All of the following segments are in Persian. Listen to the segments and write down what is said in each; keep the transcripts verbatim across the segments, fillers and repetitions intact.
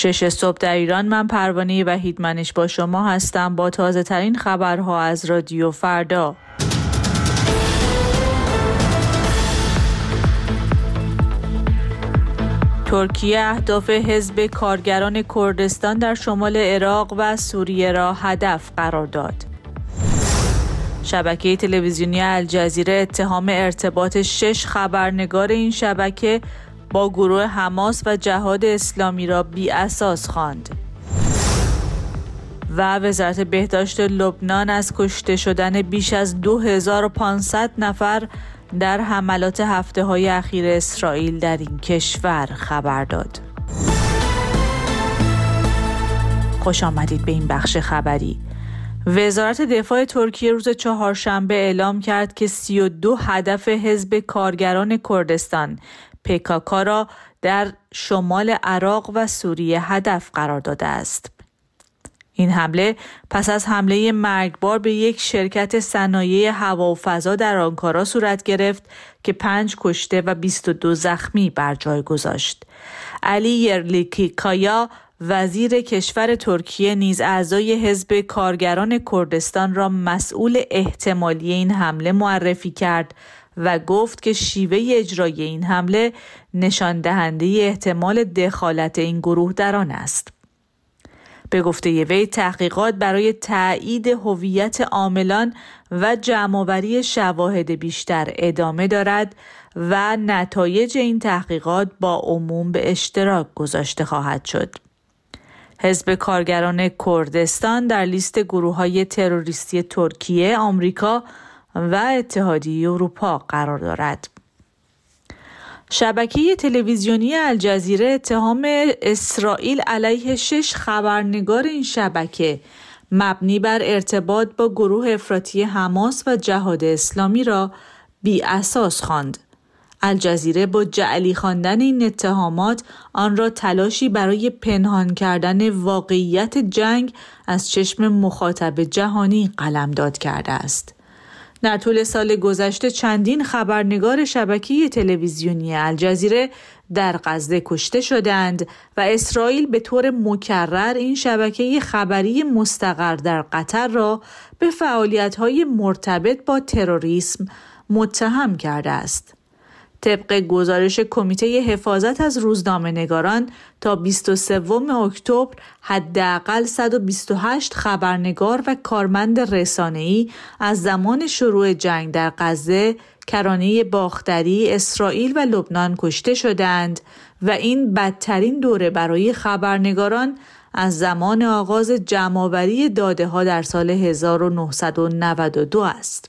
شش صبح در ایران. من پروانه وحیدمنش با شما هستم با تازه ترین خبرها از رادیو فردا. ترکیه اهداف حزب کارگران کردستان در شمال عراق و سوریه را هدف قرار داد. شبکه تلویزیونی الجزیره اتهام ارتباط شش خبرنگار این شبکه با گروه حماس و جهاد اسلامی را بی اساس خواند. و وزارت بهداشت لبنان از کشته شدن بیش از دو هزار و پانصد نفر در حملات هفته‌های اخیر اسرائیل در این کشور خبر داد. خوش آمدید به این بخش خبری. وزارت دفاع ترکیه روز چهارشنبه اعلام کرد که سی و دو هدف حزب کارگران کردستان پی کی کی را در شمال عراق و سوریه هدف قرار داده است. این حمله پس از حمله مرگبار به یک شرکت صنایع هوا و فضا در آنکارا صورت گرفت که پنج کشته و بیست و دو زخمی بر جای گذاشت. علی یرلیکیکایا وزیر کشور ترکیه نیز اعضای حزب کارگران کردستان را مسئول احتمالی این حمله معرفی کرد و گفت که شیوه اجرای این حمله نشان دهنده احتمال دخالت این گروه در آن است. به گفته وی تحقیقات برای تایید هویت عاملان و جمع‌آوری شواهد بیشتر ادامه دارد و نتایج این تحقیقات با عموم به اشتراک گذاشته خواهد شد. حزب کارگران کردستان در لیست گروه‌های تروریستی ترکیه، آمریکا و اتحادیه اروپا قرار دارد. شبکه تلویزیونی الجزیره اتهام اسرائیل علیه شش خبرنگار این شبکه مبنی بر ارتباط با گروه افراطی حماس و جهاد اسلامی را بی اساس خواند. الجزیره با جعلی خواندن این اتهامات آن را تلاشی برای پنهان کردن واقعیت جنگ از چشم مخاطب جهانی قلمداد کرده است. در طول سال گذشته چندین خبرنگار شبکه تلویزیونی الجزیره در غزه کشته شدند و اسرائیل به طور مکرر این شبکه خبری مستقر در قطر را به فعالیت‌های مرتبط با تروریسم متهم کرده است. طبق گزارش کمیته حفاظت از روزنامه‌نگاران تا بیست و سوم اکتبر حداقل صد و بیست و هشت خبرنگار و کارمند رسانه‌ای از زمان شروع جنگ در غزه، کرانه باختری، اسرائیل و لبنان کشته شدند و این بدترین دوره برای خبرنگاران از زمان آغاز جمع‌آوری داده‌ها در سال هزار و نهصد و نود و دو است.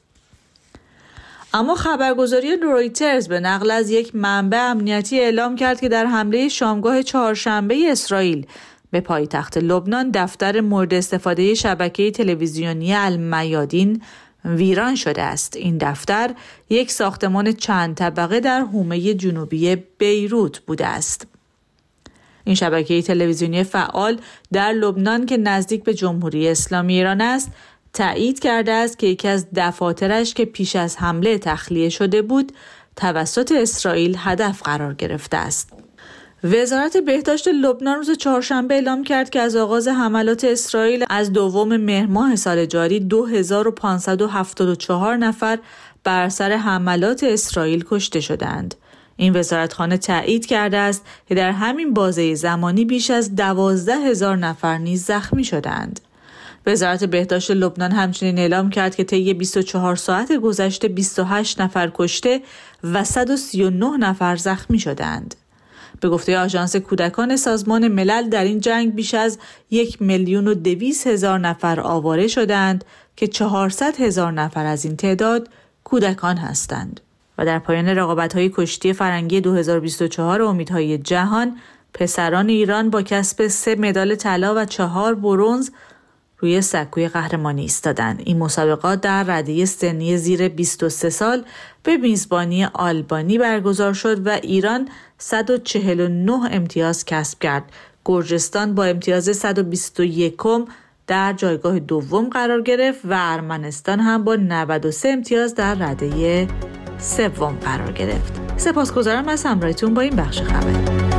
اما خبرگزاری رویترز به نقل از یک منبع امنیتی اعلام کرد که در حمله شامگاه چهارشنبه اسرائیل به پایتخت لبنان دفتر مورد استفاده شبکه تلویزیونی المیادین ویران شده است. این دفتر یک ساختمان چند طبقه در حومه جنوبی بیروت بوده است. این شبکه تلویزیونی فعال در لبنان که نزدیک به جمهوری اسلامی ایران است، تایید کرده است که یکی از دفاترش که پیش از حمله تخلیه شده بود توسط اسرائیل هدف قرار گرفته است. وزارت بهداشت لبنان روز چهارشنبه اعلام کرد که از آغاز حملات اسرائیل از دوم مهر ماه سال جاری دو هزار و پانصد و هفتاد و چهار نفر بر اثر حملات اسرائیل کشته شدند. این وزارتخانه تایید کرده است که در همین بازه زمانی بیش از دوازده هزار نفر نیز زخمی شدند. وزارت بهداشت لبنان همچنین اعلام کرد که طی بیست و چهار ساعت گذشته بیست و هشت نفر کشته و صد و سی و نه نفر زخمی شدند. به گفته آژانس کودکان سازمان ملل در این جنگ بیش از یک میلیون و دویست هزار نفر آواره شدند که چهارصد هزار نفر از این تعداد کودکان هستند. و در پایان رقابت‌های کشتی فرنگی دو هزار و بیست و چهار امیدهای جهان، پسران ایران با کسب سه مدال طلا و چهار برنز روی سکوی قهرمانی ایستادند. این مسابقات در رده سنی زیر بیست و سه سال به میزبانی آلبانی برگزار شد و ایران صد و چهل و نه امتیاز کسب کرد. گرجستان با امتیاز صد و بیست و یک در جایگاه دوم قرار گرفت و ارمنستان هم با نود و سه امتیاز در رده سوم قرار گرفت. سپاسگزارم از همراهیتون با این بخش خبری.